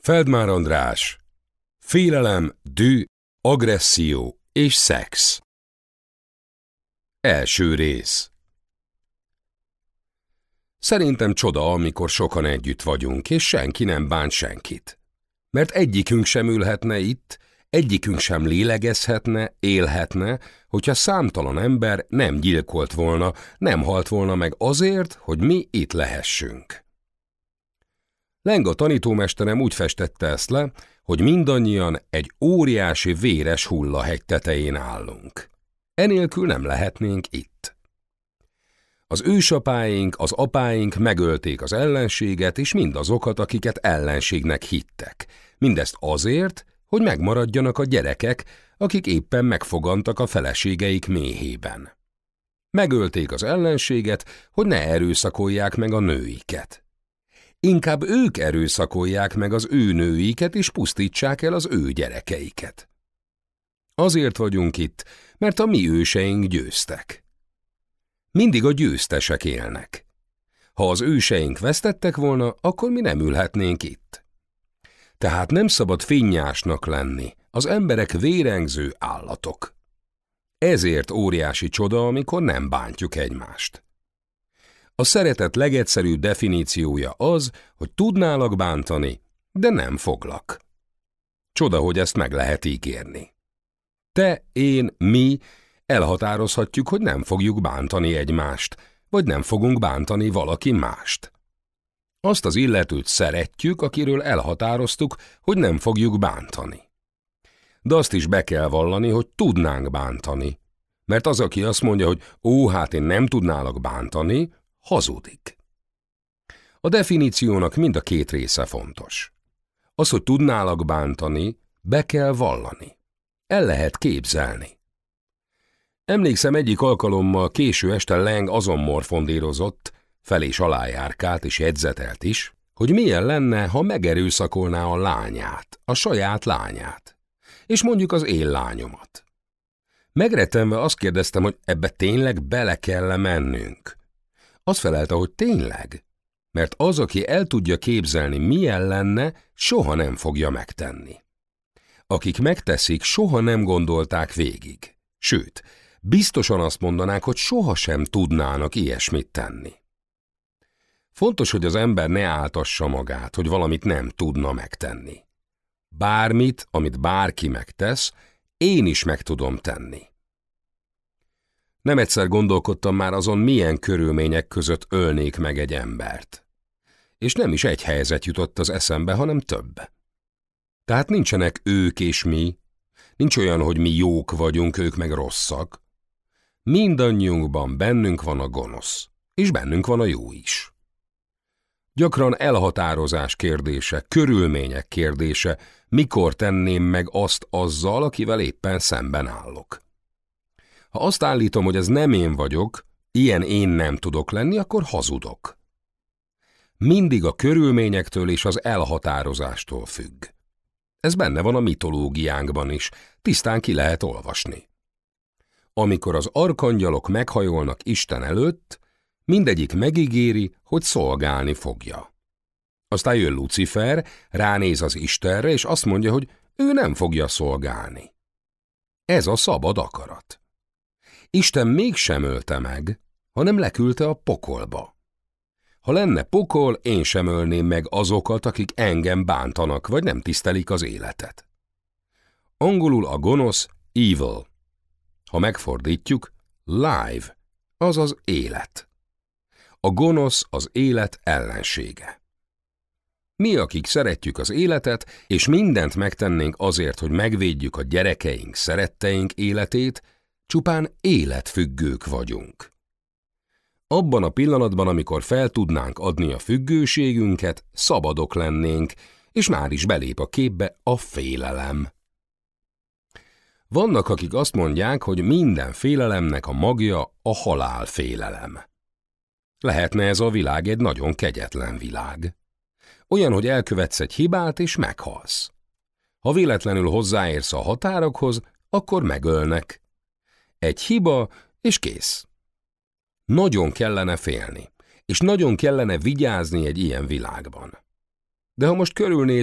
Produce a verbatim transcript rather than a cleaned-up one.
Feldmár András. Félelem, dű, agresszió és szex. Első rész. Szerintem csoda, amikor sokan együtt vagyunk, és senki nem bánt senkit. Mert egyikünk sem ülhetne itt, egyikünk sem lélegezhetne, élhetne, hogyha számtalan ember nem gyilkolt volna, nem halt volna meg azért, hogy mi itt lehessünk. Lenga tanítómesterem úgy festette ezt le, hogy mindannyian egy óriási véres hullahegy tetején állunk. Enélkül nem lehetnénk itt. Az ősapáink, az apáink megölték az ellenséget és mindazokat, akiket ellenségnek hittek. Mindezt azért, hogy megmaradjanak a gyerekek, akik éppen megfogantak a feleségeik méhében. Megölték az ellenséget, hogy ne erőszakolják meg a nőiket. Inkább ők erőszakolják meg az ő nőiket, és pusztítsák el az ő gyerekeiket. Azért vagyunk itt, mert a mi őseink győztek. Mindig a győztesek élnek. Ha az őseink vesztettek volna, akkor mi nem ülhetnénk itt. Tehát nem szabad finnyásnak lenni, az emberek vérengző állatok. Ezért óriási csoda, amikor nem bántjuk egymást. A szeretet legegyszerűbb definíciója az, hogy tudnálak bántani, de nem foglak. Csoda, hogy ezt meg lehet ígérni. Te, én, mi elhatározhatjuk, hogy nem fogjuk bántani egymást, vagy nem fogunk bántani valaki mást. Azt az illetőt szeretjük, akiről elhatároztuk, hogy nem fogjuk bántani. De azt is be kell vallani, hogy tudnánk bántani, mert az, aki azt mondja, hogy ó, hát én nem tudnálak bántani, hazudik. A definíciónak mind a két része fontos. Az, hogy tudnálak bántani, be kell vallani. El lehet képzelni. Emlékszem, egyik alkalommal késő este Lang azon morfondírozott, fel és alájárkált és jegyzetelt is, hogy milyen lenne, ha megerőszakolná a lányát, a saját lányát, és mondjuk az én lányomat. Megrettenve azt kérdeztem, hogy ebbe tényleg bele kell mennünk. Azt felelte, hogy tényleg, mert az, aki el tudja képzelni, milyen lenne, soha nem fogja megtenni. Akik megteszik, soha nem gondolták végig. Sőt, biztosan azt mondanák, hogy sohasem tudnának ilyesmit tenni. Fontos, hogy az ember ne áltassa magát, hogy valamit nem tudna megtenni. Bármit, amit bárki megtesz, én is meg tudom tenni. Nem egyszer gondolkodtam már azon, milyen körülmények között ölnék meg egy embert. És nem is egy helyzet jutott az eszembe, hanem több. Tehát nincsenek ők és mi, nincs olyan, hogy mi jók vagyunk, ők meg rosszak. Mindannyiunkban bennünk van a gonosz, és bennünk van a jó is. Gyakran elhatározás kérdése, körülmények kérdése, mikor tenném meg azt azzal, akivel éppen szemben állok. Ha azt állítom, hogy ez nem én vagyok, ilyen én nem tudok lenni, akkor hazudok. Mindig a körülményektől és az elhatározástól függ. Ez benne van a mitológiánkban is, tisztán ki lehet olvasni. Amikor az arkangyalok meghajolnak Isten előtt, mindegyik megígéri, hogy szolgálni fogja. Aztán jön Lucifer, ránéz az Istenre, és azt mondja, hogy ő nem fogja szolgálni. Ez a szabad akarat. Isten mégsem ölte meg, hanem leküldte a pokolba. Ha lenne pokol, én sem ölném meg azokat, akik engem bántanak, vagy nem tisztelik az életet. Angolul a gonosz evil. Ha megfordítjuk, life, azaz élet. A gonosz az élet ellensége. Mi, akik szeretjük az életet, és mindent megtennénk azért, hogy megvédjük a gyerekeink, szeretteink életét, csupán életfüggők vagyunk. Abban a pillanatban, amikor fel tudnánk adni a függőségünket, szabadok lennénk, és már is belép a képbe a félelem. Vannak, akik azt mondják, hogy minden félelemnek a magja a halálfélelem. Lehetne ez a világ egy nagyon kegyetlen világ. Olyan, hogy elkövetsz egy hibát és meghalsz. Ha véletlenül hozzáérsz a határokhoz, akkor megölnek. Egy hiba, és kész. Nagyon kellene félni, és nagyon kellene vigyázni egy ilyen világban. De ha most körülnéz,